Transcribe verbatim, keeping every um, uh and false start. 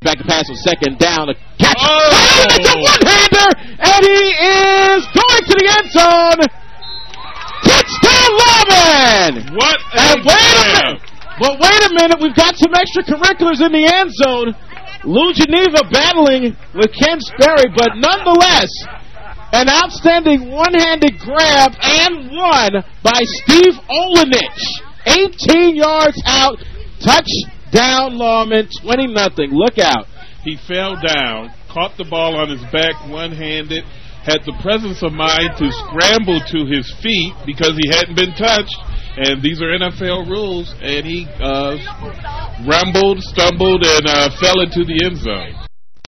back to pass on second down. A catch. Oh! It's a one-hander, and he is going to the end zone. Touchdown, Lawman! What a And wait a grab. minute. But wait a minute. We've got some extracurriculars in the end zone. Lou Geneva battling with Ken Sperry, but nonetheless, an outstanding one-handed grab and one by Steve Olenich. eighteen yards out. Touchdown, Lawman, twenty nothing. Look out. He fell down, caught the ball on his back one-handed, had the presence of mind to scramble to his feet because he hadn't been touched, and these are N F L rules, and he uh, rumbled, stumbled, and uh, fell into the end zone.